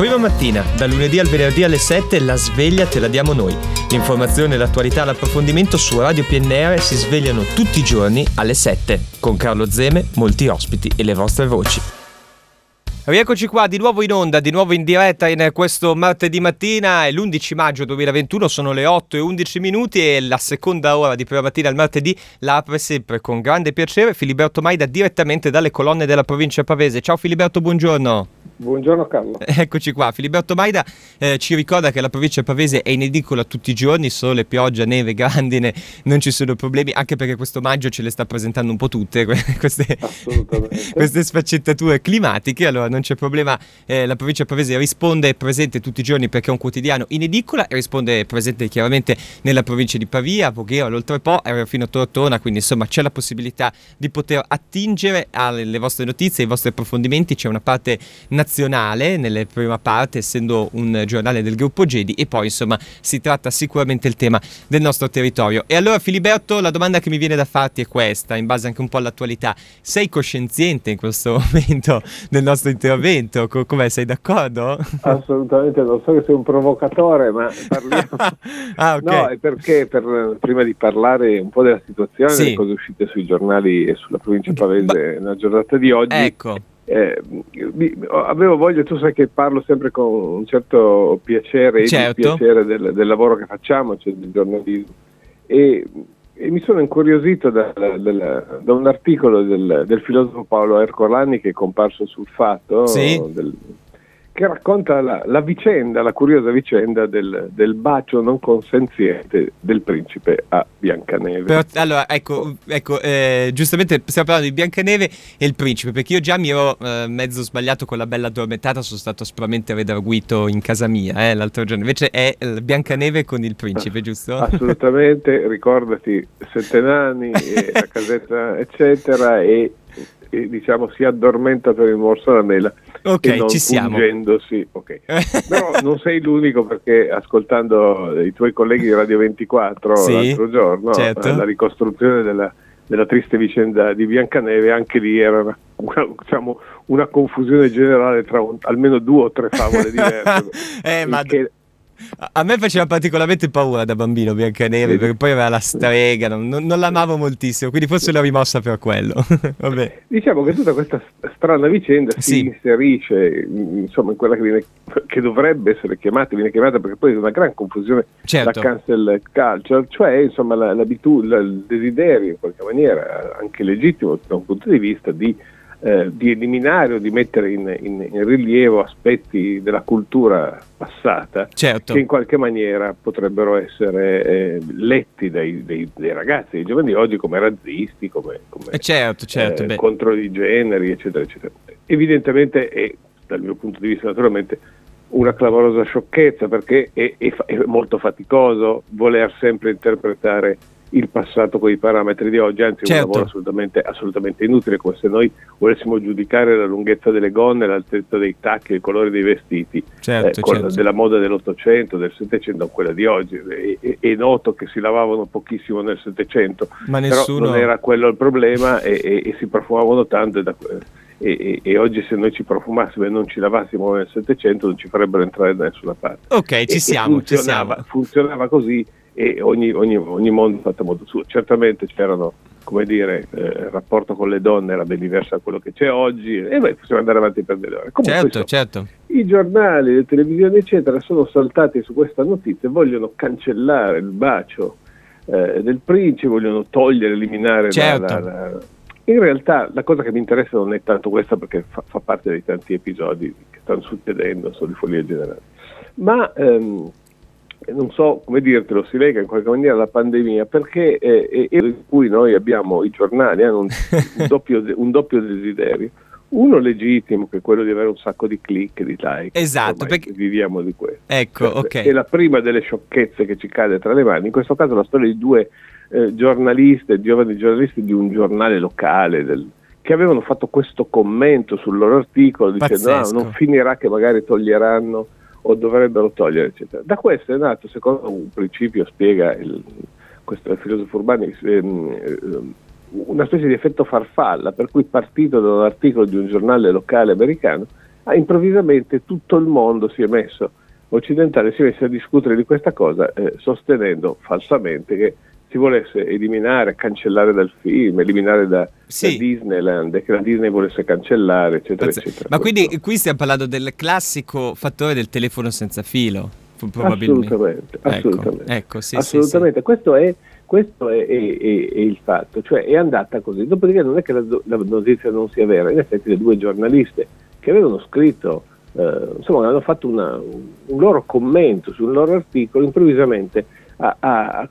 Prima mattina, da lunedì al venerdì alle 7, la sveglia te la diamo noi. L'informazione, l'attualità, l'approfondimento su Radio PNR si svegliano tutti i giorni alle 7. Con Carlo Zeme, molti ospiti e le vostre voci. Rieccoci qua di nuovo in onda, di nuovo in diretta in questo martedì mattina, è l'11 maggio 2021, sono le 8:11 e la seconda ora di Prima Mattina al martedì la apre sempre con grande piacere Filiberto Maida direttamente dalle colonne della provincia pavese. Ciao Filiberto, buongiorno. Buongiorno Carlo. Eccoci qua, Filiberto Maida ci ricorda che la provincia pavese è in edicola tutti i giorni, sole, pioggia, neve, grandine, non ci sono problemi, anche perché questo maggio ce le sta presentando un po' tutte queste sfaccettature climatiche, allora non c'è problema, la provincia pavese risponde, è presente tutti i giorni perché è un quotidiano in edicola e risponde, è presente chiaramente nella provincia di Pavia, Voghera, l'Oltrepo, fino a Tortona, quindi insomma c'è la possibilità di poter attingere alle vostre notizie, ai vostri approfondimenti. C'è una parte nazionale nella prima parte, essendo un giornale del gruppo Gedi, e poi insomma si tratta sicuramente il tema del nostro territorio. E allora Filiberto, la domanda che mi viene da farti è questa, in base anche un po' all'attualità: sei coscienziente in questo momento del nostro intervento? Com'è, sei d'accordo? Assolutamente, non so che sei un provocatore, ma parliamo. Ah, okay. No, è perché prima di parlare un po' della situazione, sì, delle cose uscite sui giornali e sulla provincia pavese nella giornata di oggi, ecco. Avevo voglia, tu sai che parlo sempre con un certo piacere, certo, e dispiacere del lavoro che facciamo, cioè del giornalismo, e mi sono incuriosito da un articolo del filosofo Paolo Ercolani che è comparso sul Fatto, sì, che racconta la vicenda, la curiosa vicenda del bacio non consenziente del principe a Biancaneve. Però, allora, ecco, giustamente stiamo parlando di Biancaneve e il principe, perché io già mi ero mezzo sbagliato con la bella addormentata, sono stato aspramente redarguito in casa mia l'altro giorno, invece è Biancaneve con il principe, giusto? Assolutamente, ricordati, 7 nani, la casetta eccetera, e diciamo si addormenta per il morso alla mela. Ok, e non ci siamo. Pungendosi, ok. Però non sei l'unico, perché ascoltando i tuoi colleghi di Radio 24 sì, l'altro giorno, certo, la ricostruzione della triste vicenda di Biancaneve, anche lì era una confusione generale tra almeno 2 o 3 favole diverse. A me faceva particolarmente paura da bambino Biancaneve, perché poi aveva la strega, non l'amavo moltissimo, quindi forse l'ho rimossa per quello. Vabbè. Diciamo che tutta questa strana vicenda si inserisce insomma in quella che dovrebbe essere viene chiamata, perché poi è una gran confusione, certo, la cancel culture, cioè insomma l'abitudine, il desiderio in qualche maniera anche legittimo da un punto di vista di eliminare o di mettere in rilievo aspetti della cultura passata, certo, che in qualche maniera potrebbero essere letti dai ragazzi, dei giovani di oggi, come razzisti, come certo, contro i generi, eccetera, eccetera. Evidentemente è, dal mio punto di vista naturalmente, una clamorosa sciocchezza, perché è molto faticoso voler sempre interpretare il passato con i parametri di oggi, anzi certo, un lavoro assolutamente inutile, come se noi volessimo giudicare la lunghezza delle gonne, l'altezza dei tacchi, il colore dei vestiti, certo. Della moda dell'Ottocento, del Settecento, quella di oggi. È noto che si lavavano pochissimo nel Settecento, però non era quello il problema, e si profumavano tanto, e oggi se noi ci profumassimo e non ci lavassimo nel Settecento non ci farebbero entrare da nessuna parte. Ok, ci siamo. Funzionava così, e ogni mondo è fatto a modo suo. Certamente c'erano, come dire, il rapporto con le donne era ben diverso da quello che c'è oggi, e possiamo andare avanti per delle ore. Comunque, certo. I giornali, le televisioni eccetera sono saltati su questa notizia, vogliono cancellare il bacio del principe, vogliono eliminare certo. In realtà la cosa che mi interessa non è tanto questa, perché fa parte dei tanti episodi che stanno succedendo, sono di follia generale, ma non so come dirtelo, si lega in qualche maniera alla pandemia, perché in cui noi abbiamo, i giornali hanno un doppio desiderio, uno legittimo, che è quello di avere un sacco di click, di like, esatto, perché viviamo di questo, ecco, ok, è la prima delle sciocchezze che ci cade tra le mani, in questo caso la storia di 2 giornaliste, giovani giornalisti di un giornale locale che avevano fatto questo commento sul loro articolo, dicendo non finirà che magari toglieranno o dovrebbero togliere, eccetera. Da questo è nato, secondo un principio, spiega questo è il filosofo Urbani, una specie di effetto farfalla, per cui, partito da un articolo di un giornale locale americano, improvvisamente tutto il mondo occidentale si è messo a discutere di questa cosa, sostenendo falsamente che si volesse eliminare, cancellare dal film, eliminare da Disneyland, e che la Disney volesse cancellare, eccetera, eccetera. Ma quindi qui stiamo parlando del classico fattore del telefono senza filo, probabilmente. Assolutamente. Ecco, sì. Questo è il fatto, cioè è andata così. Dopodiché non è che la notizia non sia vera, in effetti le due giornaliste che avevano scritto, hanno fatto un loro commento sul loro articolo, improvvisamente ha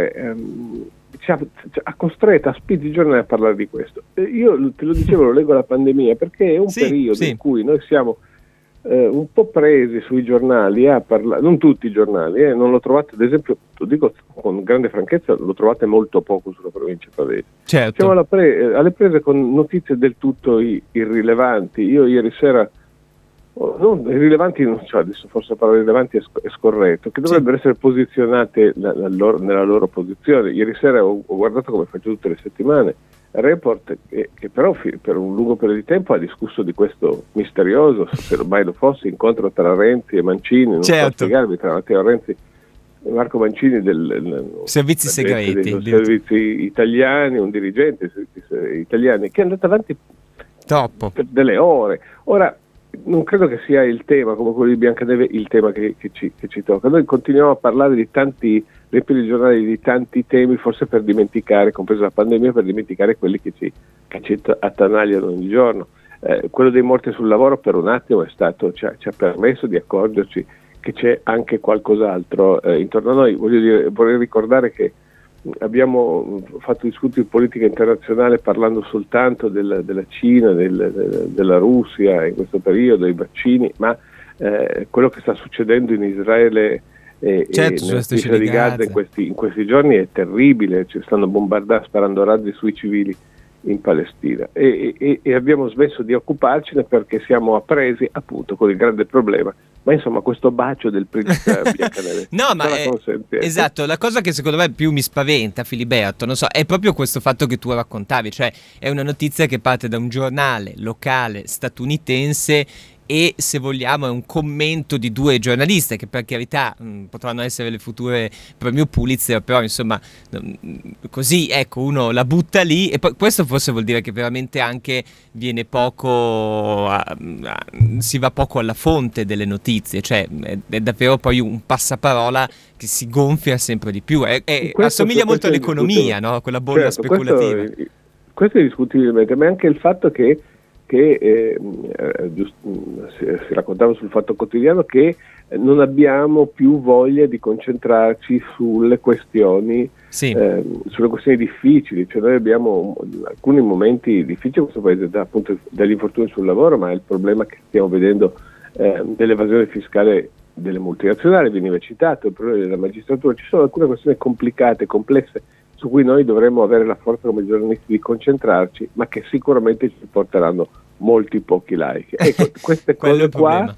costretto, ha spinto i giornali a parlare di questo. Io te lo dicevo, lo leggo alla pandemia, perché è un periodo in cui noi siamo un po' presi sui giornali a parlare, non tutti i giornali, non lo trovate, ad esempio, lo dico con grande franchezza, lo trovate molto poco sulla provincia pavese. Certo. Siamo alle prese con notizie del tutto irrilevanti. Io ieri sera, non irrilevanti, adesso forse parlare rilevanti è scorretto, che dovrebbero essere posizionate nella loro posizione. Ieri sera ho guardato, come faccio tutte le settimane, Report, che però per un lungo periodo di tempo ha discusso di questo misterioso, se mai lo fosse, incontro tra Renzi e Mancini, non so spiegarvi, tra Matteo Renzi e Marco Mancini servizi segreti, dei servizi italiani, un dirigente dei servizi italiani, che è andato avanti troppo per delle ore. Ora, non credo che sia il tema, come quello di Biancaneve, il tema che ci tocca. Noi continuiamo a parlare di tanti, riempire i giornali di tanti temi, forse per dimenticare, compresa la pandemia, per dimenticare quelli che ci attanagliano ogni giorno. Quello dei morti sul lavoro per un attimo ci ha permesso di accorgerci che c'è anche qualcos'altro intorno a noi. Vorrei ricordare che abbiamo fatto discussioni di politica internazionale parlando soltanto della Cina, della Russia in questo periodo, dei vaccini, ma quello che sta succedendo in Israele e nella striscia di Gaza in questi giorni è terribile. Ci stanno bombardando, sparando razzi sui civili in Palestina, e abbiamo smesso di occuparcene perché siamo appresi appunto con il grande problema. Ma insomma, questo bacio del principe Biancaneve no, ma esatto, la cosa che secondo me più mi spaventa, Filiberto, non so, è proprio questo fatto che tu raccontavi, cioè è una notizia che parte da un giornale locale statunitense e, se vogliamo, è un commento di due giornaliste che, per carità, potranno essere le future premio Pulitzer, però insomma così, ecco, uno la butta lì, e poi questo forse vuol dire che veramente anche viene poco si va poco alla fonte delle notizie, cioè è davvero poi un passaparola che si gonfia sempre di più, assomiglia molto all'economia, no? Quella bolla speculativa. Questo è discutibilmente, ma anche il fatto che si raccontava sul Fatto Quotidiano che non abbiamo più voglia di concentrarci sulle questioni difficili, cioè noi abbiamo alcuni momenti difficili in questo paese, appunto dagli infortuni sul lavoro, ma il problema che stiamo vedendo dell'evasione fiscale delle multinazionali veniva citato, il problema della magistratura. Ci sono alcune questioni complicate, complesse, su cui noi dovremmo avere la forza come giornalisti di concentrarci, ma che sicuramente ci porteranno molti pochi like. Ecco, queste cose qua,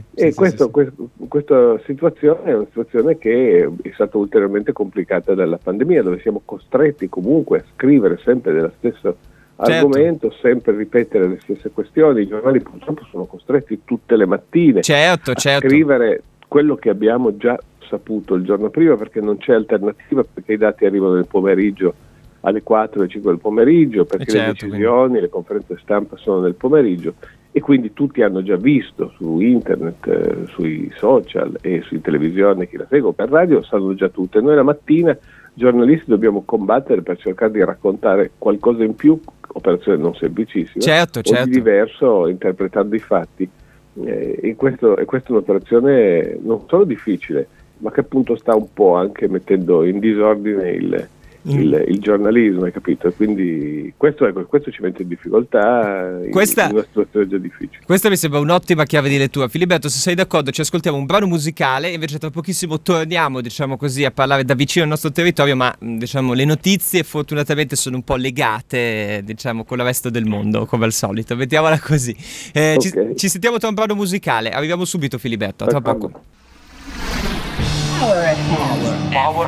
questa situazione è una situazione che è stata ulteriormente complicata dalla pandemia, dove siamo costretti comunque a scrivere sempre dello stesso argomento, sempre ripetere le stesse questioni. I giornali purtroppo sono costretti tutte le mattine a scrivere quello che abbiamo già saputo il giorno prima, perché non c'è alternativa, perché i dati arrivano nel pomeriggio alle 4 e 5 del pomeriggio, perché le decisioni, le conferenze stampa sono nel pomeriggio, e quindi tutti hanno già visto su internet, sui social e su televisione, chi la segue per radio, sanno già tutte. Noi la mattina giornalisti dobbiamo combattere per cercare di raccontare qualcosa in più, operazione non semplicissima, o di diverso, interpretando i fatti, e questa è un'operazione non solo difficile, ma che appunto sta un po' anche mettendo in disordine il giornalismo, hai capito? Quindi questo ci mette in difficoltà in una situazione già difficile. Questa mi sembra un'ottima chiave di lettura. Filiberto, se sei d'accordo, ci ascoltiamo un brano musicale, invece tra pochissimo torniamo, diciamo così, a parlare da vicino al nostro territorio, ma diciamo le notizie fortunatamente sono un po' legate, diciamo, con il resto del mondo, come al solito, mettiamola così. Ci sentiamo tra un brano musicale, arriviamo subito, Filiberto, tra poco. Power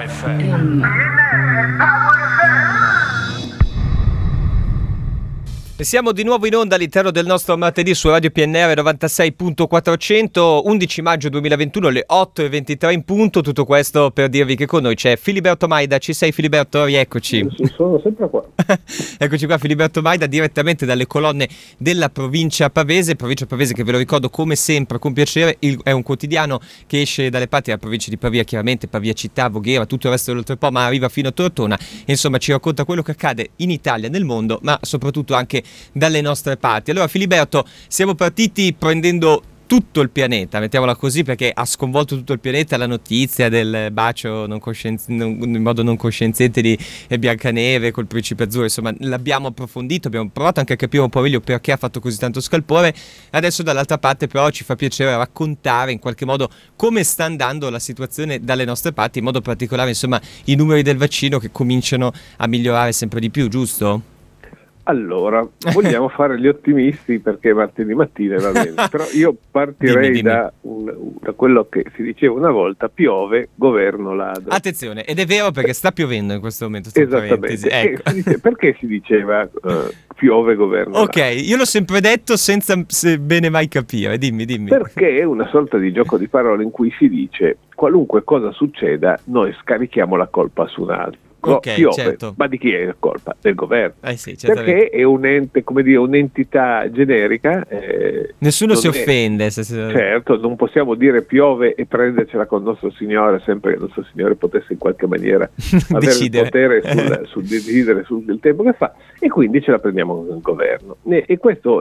FM. E siamo di nuovo in onda all'interno del nostro martedì su Radio PNR 96.400, 11 maggio 2021, le 8:23 in punto. Tutto questo per dirvi che con noi c'è Filiberto Maida. Ci sei, Filiberto? Rieccoci. Sono sempre qua. Eccoci qua, Filiberto Maida, direttamente dalle colonne della provincia pavese che, ve lo ricordo come sempre con piacere, è un quotidiano che esce dalle parti della provincia di Pavia, chiaramente Pavia città, Voghera, tutto il resto dell'oltrepo, ma arriva fino a Tortona e insomma ci racconta quello che accade in Italia, nel mondo, ma soprattutto anche dalle nostre parti. Allora, Filiberto, siamo partiti prendendo tutto il pianeta, mettiamola così, perché ha sconvolto tutto il pianeta la notizia del bacio in modo non coscienziente di Biancaneve col principe azzurro. Insomma, l'abbiamo approfondito, abbiamo provato anche a capire un po' meglio perché ha fatto così tanto scalpore. Adesso dall'altra parte però ci fa piacere raccontare in qualche modo come sta andando la situazione dalle nostre parti, in modo particolare insomma i numeri del vaccino che cominciano a migliorare sempre di più, giusto? Allora, vogliamo fare gli ottimisti perché martedì mattina va bene, però io partirei dimmi. Da quello che si diceva una volta: piove, governo ladro. Attenzione, ed è vero perché sta piovendo in questo momento. Esattamente, ecco. Perché si diceva piove, governo ladro? Ok, io l'ho sempre detto senza bene mai capire, dimmi. Perché è una sorta di gioco di parole in cui si dice: qualunque cosa succeda, noi scarichiamo la colpa su un altro. Ok, piove, certo. Ma di chi è la colpa? Del governo. Sì, perché è un ente, come dire, un'entità generica. Nessuno si offende. Certo, non possiamo dire piove e prendercela con il nostro Signore, sempre che il nostro Signore potesse in qualche maniera avere il potere sul decidere sul tempo che fa, e quindi ce la prendiamo con il governo. E questo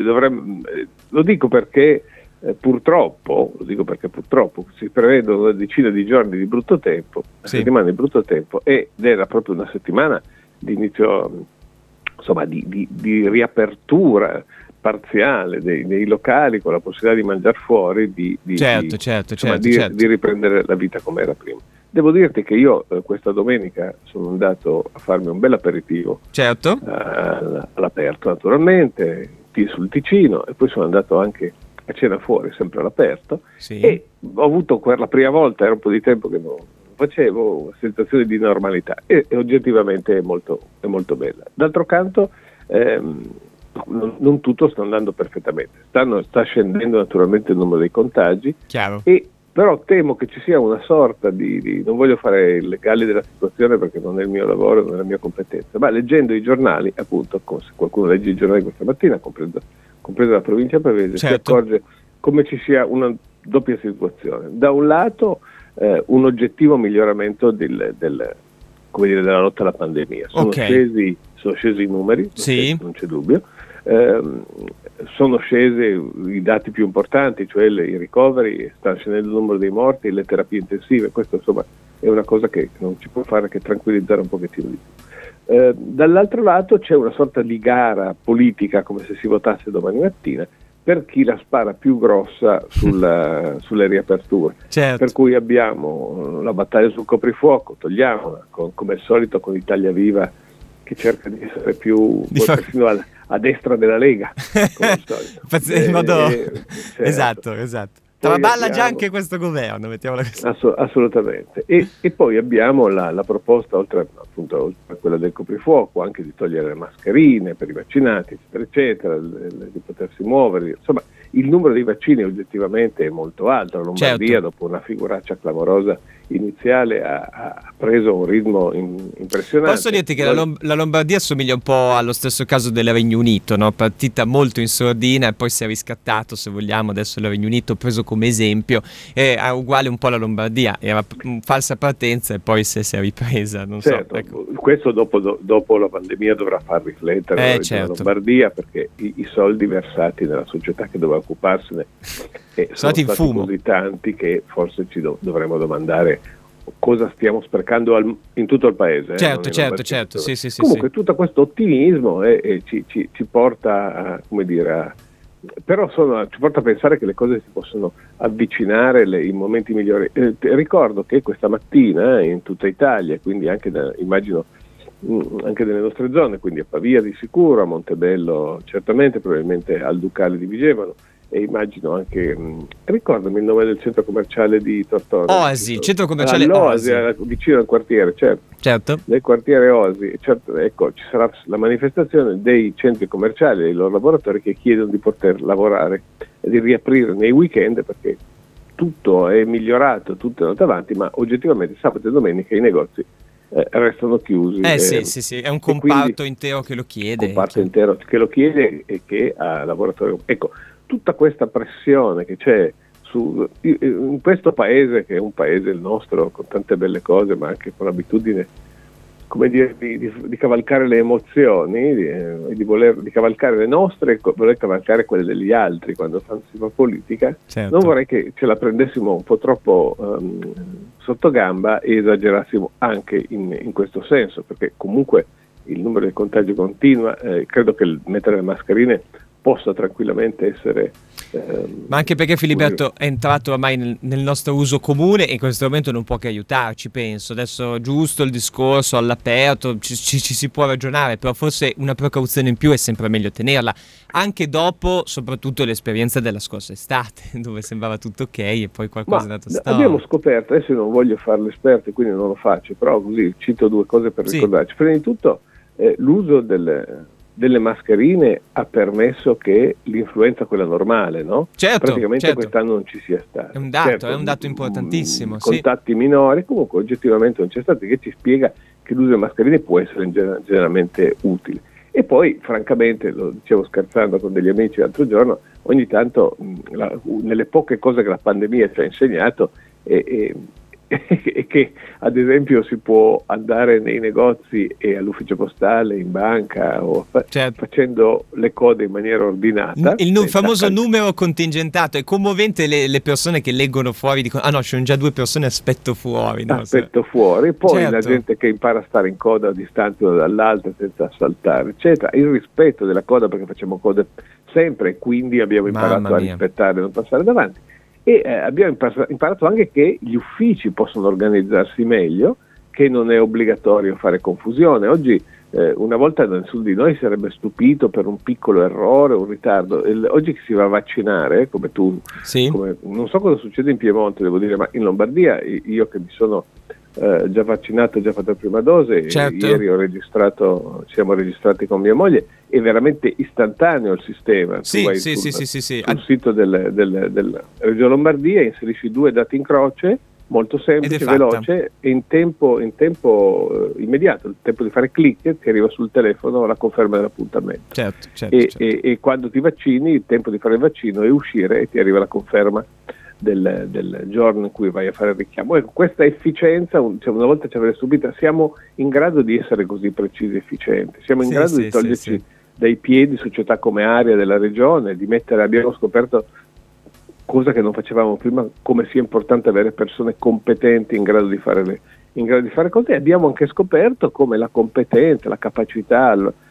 lo dico perché purtroppo si prevedono una decina di giorni di brutto tempo, una settimana di brutto tempo, ed era proprio una settimana di inizio, insomma, di riapertura parziale dei locali, con la possibilità di mangiare fuori, di riprendere la vita come era prima. Devo dirti che io questa domenica sono andato a farmi un bel aperitivo, all'aperto naturalmente, sul Ticino, e poi sono andato anche a cena fuori, sempre all'aperto, e ho avuto per la prima volta, era un po' di tempo che non facevo, una sensazione di normalità, e oggettivamente è molto bella. D'altro canto non tutto sta andando perfettamente, sta scendendo naturalmente il numero dei contagi. Chiaro. Però temo che ci sia una sorta di non voglio fare il legale della situazione perché non è il mio lavoro, non è la mia competenza, ma leggendo i giornali, appunto, se qualcuno legge i giornali questa mattina, compresa la provincia pavese, si accorge come ci sia una doppia situazione. Da un lato un oggettivo miglioramento della lotta alla pandemia. Sono scesi i numeri, non c'è dubbio. Sono scesi i dati più importanti, cioè i ricoveri, sta scendendo il numero dei morti, le terapie intensive. Questo insomma è una cosa che non ci può fare che tranquillizzare un pochettino di più. Dall'altro lato c'è una sorta di gara politica, come se si votasse domani mattina, per chi la spara più grossa sulle riaperture. Per cui abbiamo la battaglia sul coprifuoco, togliamola, come al solito con Italia Viva che cerca di essere più persino a destra della Lega, come al solito. Esatto. Traballa già anche questo governo, mettiamola così. Assolutamente. E poi abbiamo la proposta, oltre a quella del coprifuoco, anche di togliere le mascherine per i vaccinati, eccetera, di potersi muovere. Insomma, il numero dei vaccini oggettivamente è molto alto. La Lombardia, dopo una figuraccia clamorosa iniziale, ha preso un ritmo impressionante. Posso dirti che la Lombardia assomiglia un po' allo stesso caso del Regno Unito, no? Partita molto in sordina e poi si è riscattato, se vogliamo. Adesso il Regno Unito preso come esempio, è uguale un po' alla Lombardia, era falsa partenza e poi si è ripresa, non so. Ecco. Questo dopo la pandemia dovrà far riflettere la Lombardia, perché i soldi versati nella società che doveva occuparsene sono stati così tanti che forse ci dovremmo domandare cosa stiamo sprecando in tutto il paese. Certo. Sì. Comunque tutto questo ottimismo ci porta però ci porta a pensare che le cose si possono avvicinare in momenti migliori. Ricordo che questa mattina in tutta Italia, quindi anche immagino anche nelle nostre zone, quindi a Pavia di sicuro, a Montebello certamente, probabilmente al Ducale di Vigevano, e immagino anche, ricordami il nome del centro commerciale di Tortona. Oasi, centro commerciale Oasi, vicino al quartiere, certo. Nel quartiere Oasi, certo, ecco, ci sarà la manifestazione dei centri commerciali e dei loro lavoratori che chiedono di poter lavorare e di riaprire nei weekend, perché tutto è migliorato, tutto è andato avanti, ma oggettivamente sabato e domenica i negozi restano chiusi. Sì, è un comparto intero che lo chiede. Un comparto intero che lo chiede e che ha lavoratori. Ecco, tutta questa pressione che c'è in questo paese, che è un paese il nostro con tante belle cose, ma anche con l'abitudine, come dire, di cavalcare le emozioni, di cavalcare le nostre e voler cavalcare quelle degli altri quando si fa politica. Certo. Non vorrei che ce la prendessimo un po' troppo sotto gamba e esagerassimo anche in questo senso, perché comunque il numero di contagi continua. Credo che il mettere le mascherine possa tranquillamente essere... Ma anche perché Filiberto è entrato ormai nel nostro uso comune e in questo momento non può che aiutarci, penso. Adesso giusto il discorso all'aperto, ci si può ragionare, però forse una precauzione in più è sempre meglio tenerla, anche dopo soprattutto l'esperienza della scorsa estate, dove sembrava tutto ok e poi qualcosa è andato storto. Abbiamo scoperto, adesso non voglio fare l'esperto quindi non lo faccio, però così cito due cose per ricordarci. Prima di tutto l'uso delle mascherine ha permesso che l'influenza, quella normale, no? Praticamente quest'anno non ci sia stata. È un dato, è un dato importantissimo. Contatti minori, comunque oggettivamente non c'è stato, che ci spiega che l'uso delle mascherine può essere generalmente utile. E poi, francamente, lo dicevo scherzando con degli amici l'altro giorno, ogni tanto, nelle poche cose che la pandemia ci ha insegnato, e che ad esempio si può andare nei negozi e all'ufficio postale, in banca o facendo le code in maniera ordinata. Il famoso numero contingentato, è commovente le persone che leggono fuori, dicono no, ci sono già 2 persone, aspetto fuori. No? Fuori, poi la gente che impara a stare in coda a distanza l'una dall'altra senza saltare, eccetera. Il rispetto della coda, perché facciamo code sempre e quindi abbiamo imparato a rispettare e non passare davanti. E abbiamo imparato anche che gli uffici possono organizzarsi meglio, che non è obbligatorio fare confusione. Oggi, una volta nessuno di noi sarebbe stupito per un piccolo errore, un ritardo. Oggi che si va a vaccinare, come tu, non so cosa succede in Piemonte, devo dire, ma in Lombardia, io che mi sono già vaccinato, già fatto la prima dose, ieri siamo registrati con mia moglie, è veramente istantaneo il sistema. Sul sito del Regione Lombardia inserisci 2 dati in croce, molto semplice, veloce e in tempo immediato, il tempo di fare click, ti arriva sul telefono la conferma dell'appuntamento. E quando ti vaccini, il tempo di fare il vaccino è uscire e ti arriva la conferma del giorno in cui vai a fare il richiamo. Ecco, questa efficienza, una volta ci avrei stupito, siamo in grado di essere così precisi e efficienti, siamo in grado di toglierci dai piedi società come Aria della regione, abbiamo scoperto, cosa che non facevamo prima, come sia importante avere persone competenti in grado di fare cose, e abbiamo anche scoperto come la competenza, la capacità,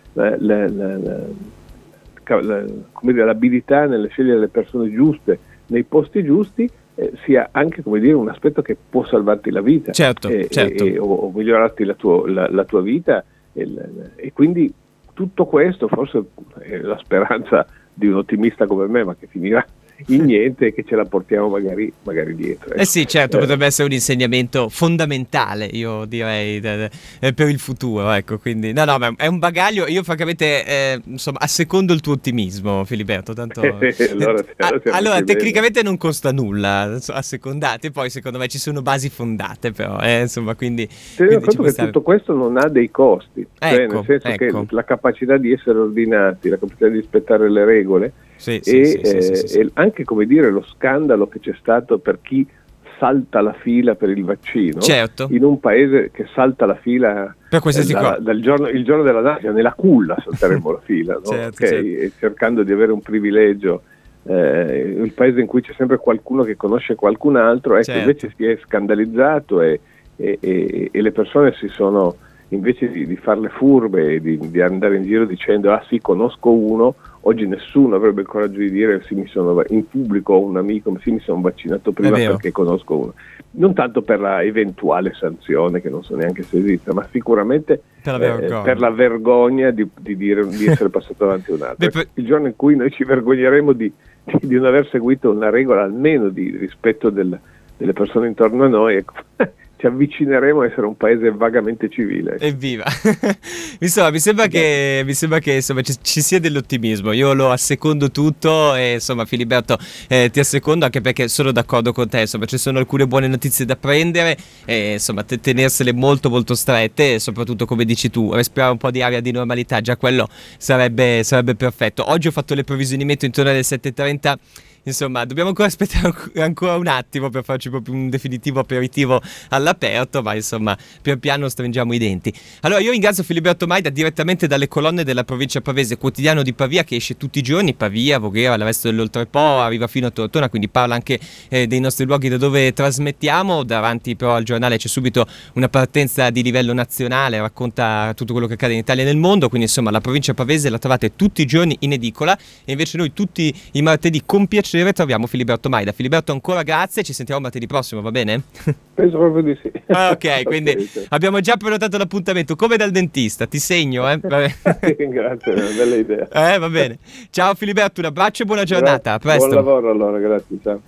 l'abilità nelle scegliere le persone giuste nei posti giusti sia anche, come dire, un aspetto che può salvarti la vita o migliorarti la tua vita e quindi tutto questo forse è la speranza di un ottimista come me, ma che finirà in niente e che ce la portiamo magari dietro. Potrebbe essere un insegnamento fondamentale, io direi, per il futuro, ecco, quindi ma è un bagaglio. Io francamente assecondo il tuo ottimismo, Filiberto, tanto allora tecnicamente non costa nulla assecondate, poi secondo me ci sono basi fondate, però quindi conto che tutto questo non ha dei costi, nel senso che la capacità di essere ordinati, la capacità di rispettare le regole e anche, come dire, lo scandalo che c'è stato per chi salta la fila per il vaccino, in un paese che salta la fila per il giorno della nascita, nella culla salteremo la fila, no? E cercando di avere un privilegio, il paese in cui c'è sempre qualcuno che conosce qualcun altro, invece si è scandalizzato e le persone si sono, invece di farle furbe e di andare in giro dicendo sì, conosco uno, oggi nessuno avrebbe il coraggio di dire in pubblico o un amico, mi sono vaccinato prima perché conosco uno. Non tanto per la eventuale sanzione, che non so neanche se esista, ma sicuramente per la vergogna di essere passato davanti a un altro. Il giorno in cui noi ci vergogneremo di di non aver seguito una regola almeno di rispetto delle persone intorno a noi, ecco. Ci avvicineremo a essere un paese vagamente civile. Evviva! Insomma, mi sembra che insomma, ci sia dell'ottimismo. Io lo assecondo tutto e insomma, Filiberto, ti assecondo anche perché sono d'accordo con te. Insomma, ci sono alcune buone notizie da prendere e insomma, tenersele molto molto strette e soprattutto, come dici tu, respirare un po' di aria di normalità. Già quello sarebbe perfetto. Oggi ho fatto le previsioni meteo intorno alle 7:30. Insomma, dobbiamo ancora aspettare ancora un attimo per farci proprio un definitivo aperitivo all'aperto, ma insomma, pian piano stringiamo i denti. Allora, io ringrazio Filiberto Maida direttamente dalle colonne della provincia pavese, quotidiano di Pavia, che esce tutti i giorni, Pavia, Voghera, il resto dell'Oltrepo, arriva fino a Tortona, quindi parla anche dei nostri luoghi da dove trasmettiamo. Davanti però al giornale c'è subito una partenza di livello nazionale, racconta tutto quello che accade in Italia e nel mondo, quindi insomma la provincia pavese la trovate tutti i giorni in edicola e invece noi tutti i martedì con piacere troviamo Filiberto Maida. Filiberto, ancora grazie, ci sentiamo martedì prossimo, va bene? Penso proprio di sì. Ok, quindi abbiamo già prenotato l'appuntamento, come dal dentista, ti segno, eh? Grazie, bella idea. Va bene. Ciao Filiberto, un abbraccio e buona giornata, a presto. Buon lavoro allora, grazie, ciao.